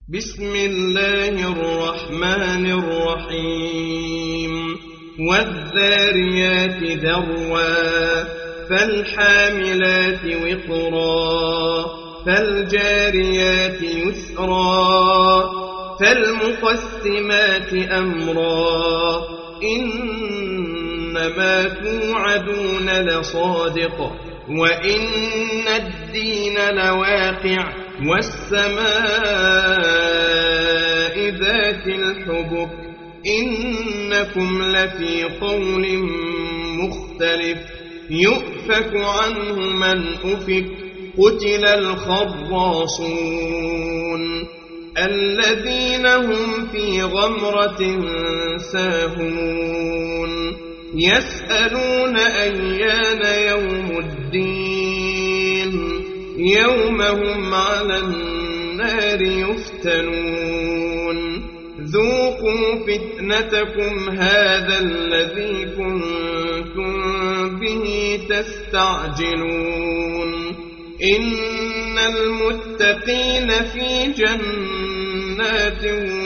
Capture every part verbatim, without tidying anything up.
بسم الله الرحمن الرحيم والذاريات ذروا فالحاملات وقرا فالجاريات يسرا فالمقسمات أمرا إنما توعدون لصادق وإن الدين لواقع والسماء ذات الحبك إنكم لفي قول مختلف يؤفك عنه من أفك قتل الخراصون الذين هم في غمرة ساهون يسألون أيان يوم الدين يوم هم على النار يفتنون ذوقوا فتنتكم هذا الذي كنتم به تستعجلون إن المتقين في جنات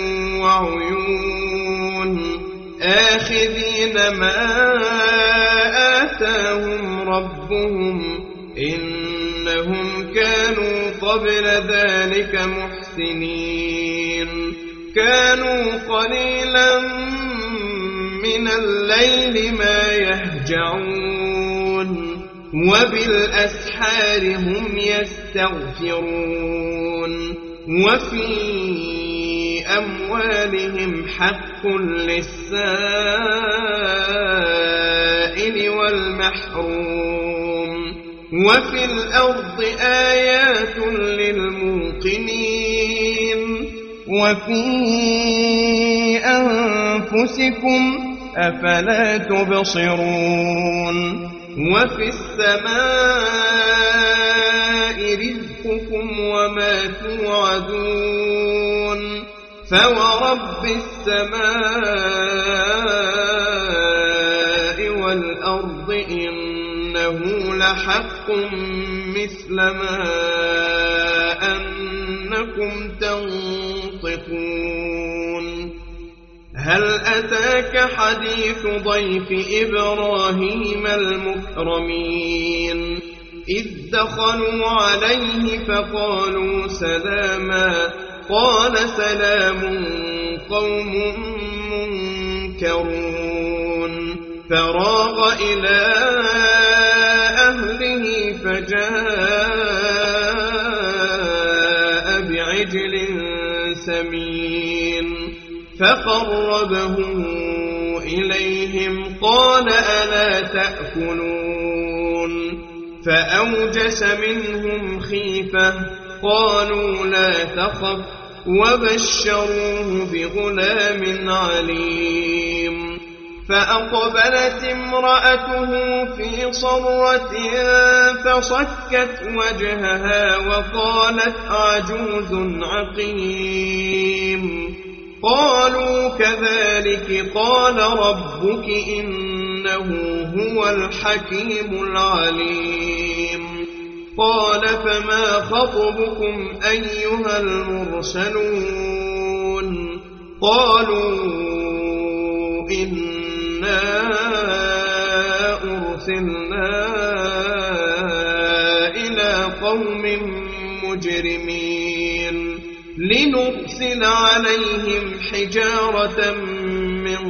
وعيون آخذين ما آتاهم ربهم إنهم كانوا قبل ذلك محسنين كانوا قليلا من الليل ما يهجعون وبالأسحار هم يستغفرون وفي أموالهم حق للسائل والمحروم وفي الأرض آيات للموقنين وفي أنفسكم أفلا تبصرون وفي السماء رزقكم وما توعدون فورب السماء والأرض إنه لحق مثل ما أنكم تنطقون هل أتاك حديث ضيف إبراهيم المكرمين إذ دخلوا عليه فقالوا سلاما قال سلام قوم منكرون فراغ إلى أهله فجاء بعجل سمين فقربه إليهم قال ألا تأكلون فأوجس منهم خيفة قالوا لا تخف وبشروه بغلام عليم فأقبلت امرأته في صرة فصكت وجهها وقالت عجوز عقيم قالوا كذلك قال ربك إنه هو الحكيم العليم قال فما خطبكم أيها المرسلون قالوا إنا أرسلنا إلى قوم مجرمين لنرسل عليهم حجارة من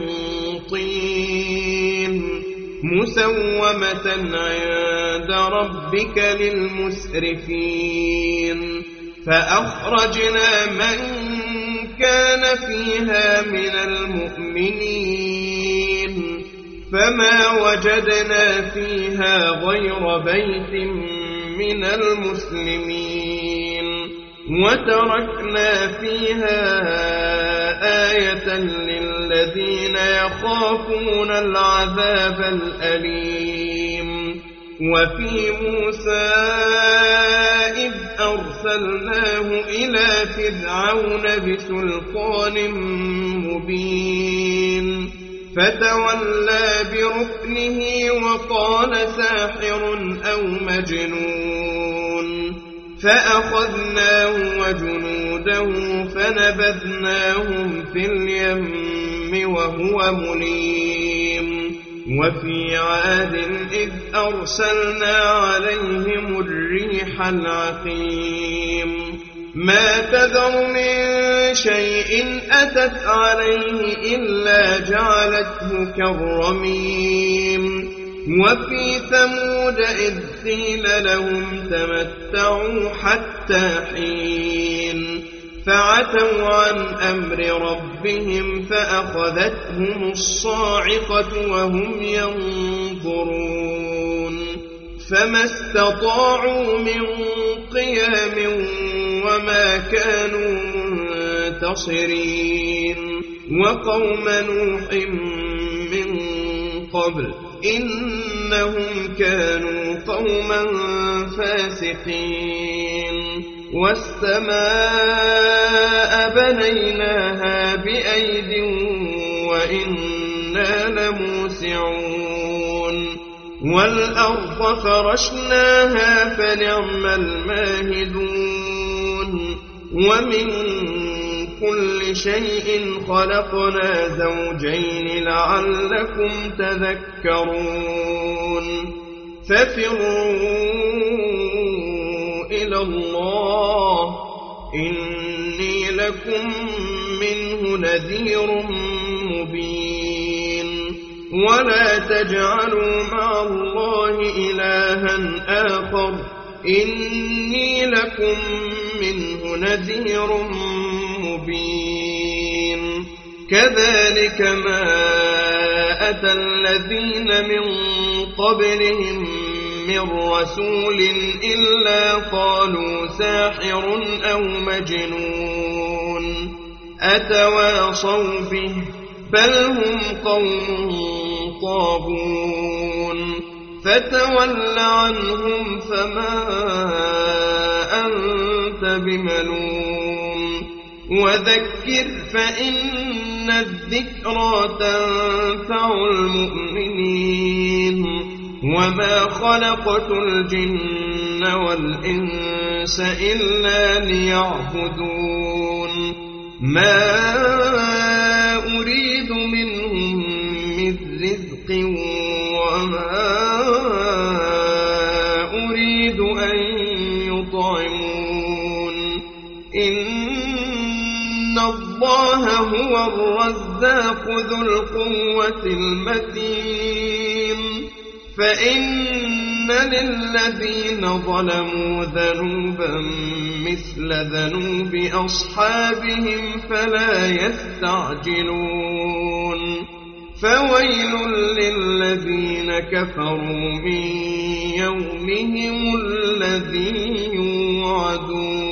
طين مسومة عند ربك للمسرفين فأخرجنا من كان فيها من المؤمنين فما وجدنا فيها غير بيت من المسلمين وتركنا فيها آية للذين يخافون العذاب الأليم وفي موسى إذ أرسلناه إلى فرعون بسلطان مبين فتولى بركنه وقال ساحر أو مجنون فأخذناه وجنوده فنبذناهم في اليم وهو مليم وفي عاد إذ أرسلنا عليهم الريح العقيم ما تذر من شيء أتت عليه إلا جعلته كالرميم وفي ثمود إذ قيل لهم تمتعوا حتى حين فعتوا عن أمر ربهم فأخذتهم الصاعقة وهم ينظرون فما استطاعوا من قيام وما كانوا منتصرين وقوم نوح من قبل إنهم كانوا قوما فاسقين والسماء بنيناها بأيد وإنا لموسعون والأرض فرشناها فنعم الماهدون ومن كل شيء خلقنا زوجين لعلكم تذكرون ففروا إلى الله إني لكم منه نذير مبين ولا تجعلوا مع الله إلها آخر إني لكم منه نذير مبين كذلك ما أتى الذين من قبلهم من رسول إلا قالوا ساحر أو مجنون أتواصوا به بل هم قوم طاغون فتول عنهم فما أنت بملوم وذكر فإن الذكرى تنفع المؤمنين وما خلقت الجن والإنس إلا ليعبدون ما أريد منهم من رزق وما أريد أن يطعمون إن الله هو الرزاق ذو القوة المتين فإن للذين ظلموا ذنوبا مثل ذنوب أصحابهم فلا يستعجلون فويل للذين كفروا من يومهم الذي يوعدون